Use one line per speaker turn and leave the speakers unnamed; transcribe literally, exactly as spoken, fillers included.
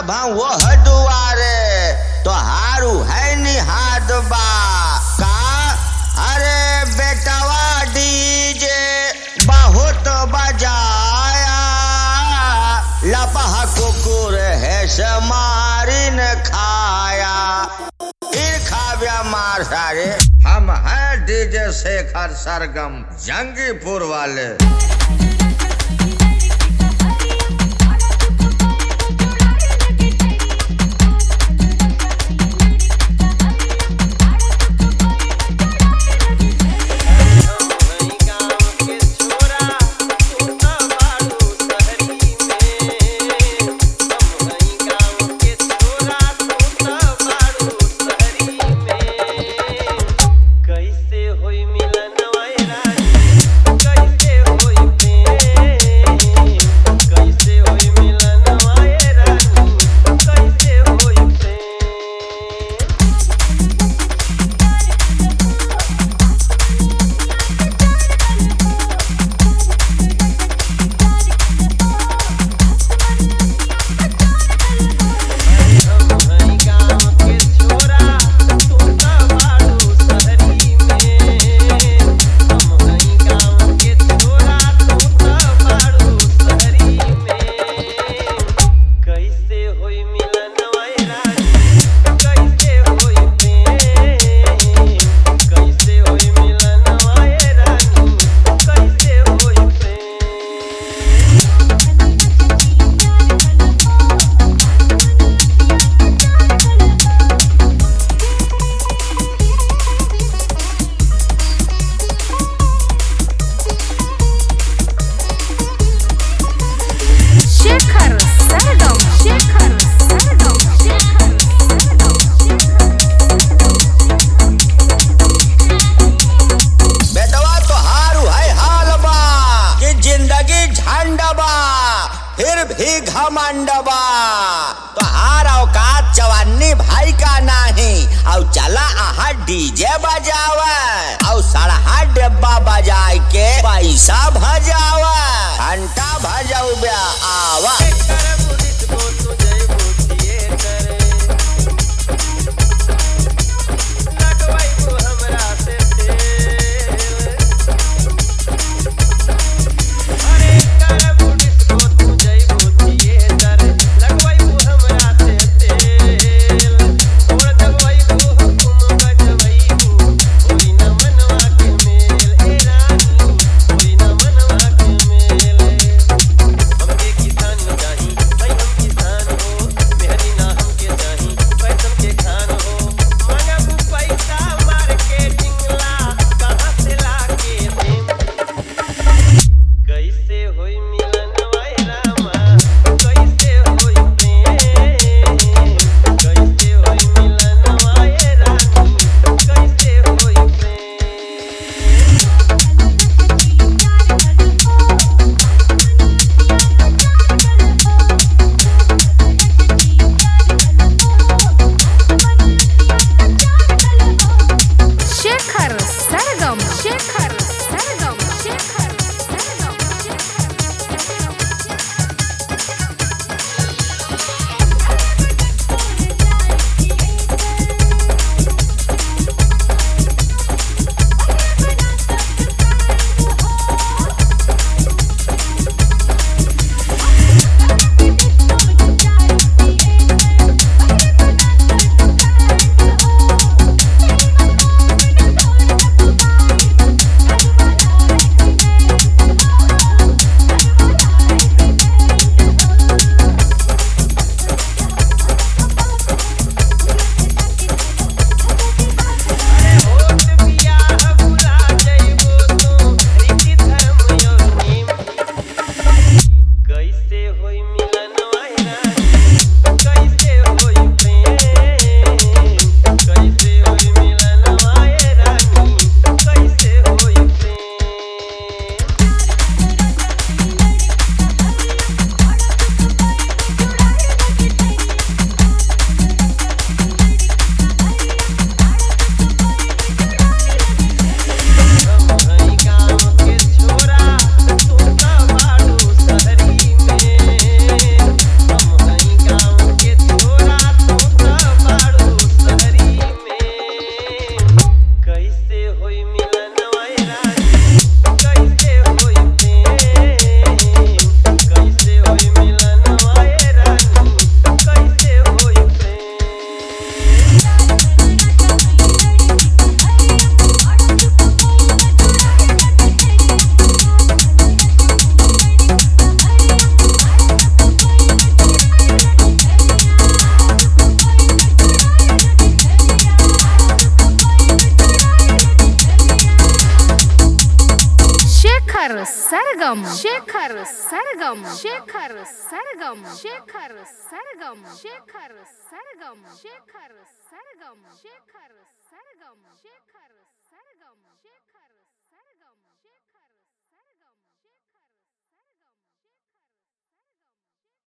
वह दुआरे तो हारू है निहाद बा का। अरे बेटवा डीजे बहुत बजाया लपह कुकुर है समारी ने खाया ईर्खा व्यामार सारे। हम है डीजे शेखर सरगम जंगीपुर वाले। फिर भी घमंडबा तो हार औकात चवन्नी भाई का नहीं। और चला आहा डीजे बजावा और सड़हा डिब्बा बजाए के पैसा भजावा घंटा भजाऊ ब्या आवा।
शेखर सरगम शेखर सरगम शेखर सरगम शेखर सरगम शेखर सरगम शेखर सरगम शेखर सरगम शेखर सरगम शेखर